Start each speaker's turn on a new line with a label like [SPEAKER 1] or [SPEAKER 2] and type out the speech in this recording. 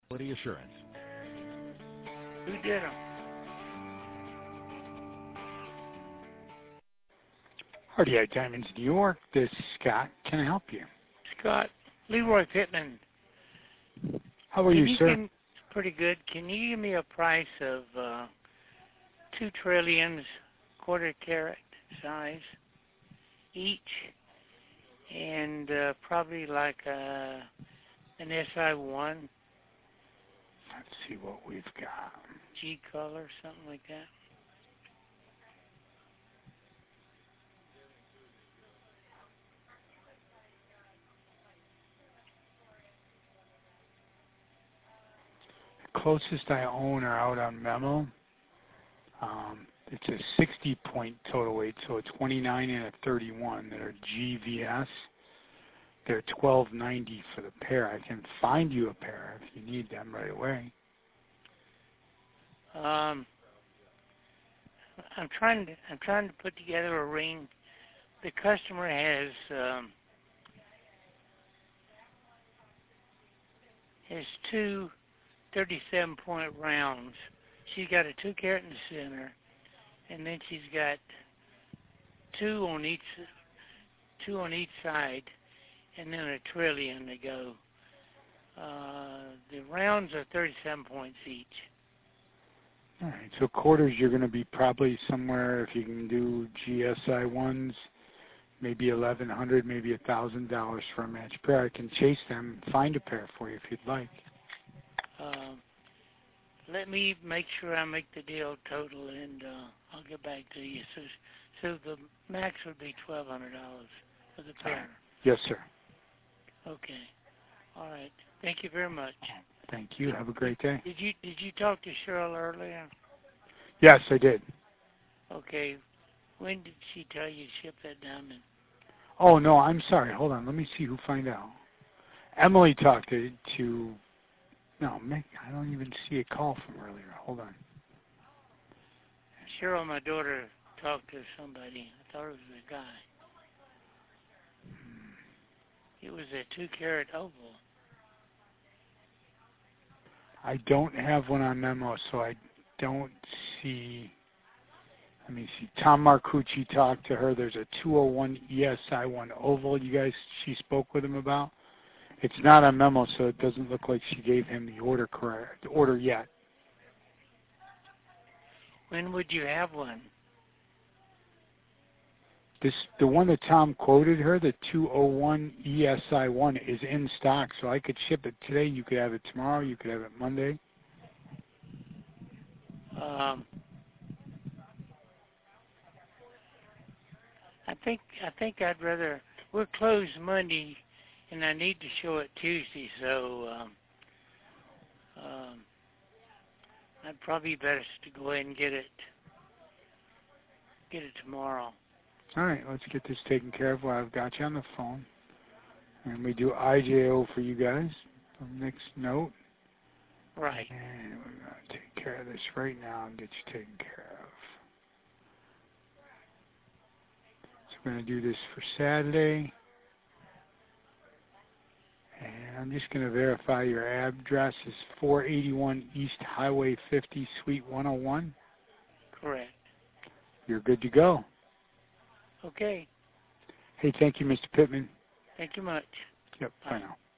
[SPEAKER 1] Quality assurance.
[SPEAKER 2] Who did them?
[SPEAKER 3] RDI Diamonds, New York. This is Scott. Can I help you?
[SPEAKER 2] Scott. Leroy Pittman.
[SPEAKER 3] How are you, sir?
[SPEAKER 2] Pretty good. Can you give me a price of 2 trillions, quarter carat size each, and probably like an SI1?
[SPEAKER 3] Let's see what we've got.
[SPEAKER 2] G color, something like that.
[SPEAKER 3] Closest I own are out on Memo. It's a 60-point total weight, so a 29 and a 31 that are GVS. They're $12.90 for the pair. I can find you a pair if you need them right away.
[SPEAKER 2] I'm trying to put together a ring. The customer has two 37-point rounds. She's got a 2 carat in the center, and then she's got two on each side, and then a trillion to go. The rounds are 37 points each.
[SPEAKER 3] All right, so quarters you're going to be probably somewhere, if you can do GSI ones, maybe $1,100, maybe $1,000 for a match pair. I can chase them and find a pair for you if you'd like.
[SPEAKER 2] Let me make sure I make the deal total, and I'll get back to you. So the max would be $1,200 for the pair.
[SPEAKER 3] Yes, sir.
[SPEAKER 2] Okay. All right. Thank you very much.
[SPEAKER 3] Thank you. Have a great day.
[SPEAKER 2] Did you talk to Cheryl earlier?
[SPEAKER 3] Yes, I did.
[SPEAKER 2] Okay. When did she tell you to ship that diamond?
[SPEAKER 3] Oh, no, I'm sorry. Hold on. Let me see who find out. Emily talked to no, Mick, I don't even see a call from earlier. Hold on.
[SPEAKER 2] Cheryl, my daughter, talked to somebody. I thought it was a guy. It was a 2 carat oval.
[SPEAKER 3] I don't have one on Memo, so I don't see. Let me see. Tom Marcucci talked to her. There's a 201 ESI1 oval she spoke with him about. It's not on Memo, so it doesn't look like she gave him the order yet.
[SPEAKER 2] When would you have one?
[SPEAKER 3] The one that Tom quoted her, the 201 ESI1, is in stock, so I could ship it today. You could have it tomorrow. You could have it Monday.
[SPEAKER 2] I think I'd rather. We're closed Monday, and I need to show it Tuesday, so I'd probably be best to go ahead and get it tomorrow.
[SPEAKER 3] All right, let's get this taken care of while I've got you on the phone. And we do IJO for you guys. Next note.
[SPEAKER 2] Right.
[SPEAKER 3] And we're going to take care of this right now and get you taken care of. So we're going to do this for Saturday. And I'm just going to verify your address is 481 East Highway 50, Suite 101.
[SPEAKER 2] Correct.
[SPEAKER 3] You're good to go.
[SPEAKER 2] Okay.
[SPEAKER 3] Hey, thank you, Mr. Pittman.
[SPEAKER 2] Thank you much.
[SPEAKER 3] Yep, bye now.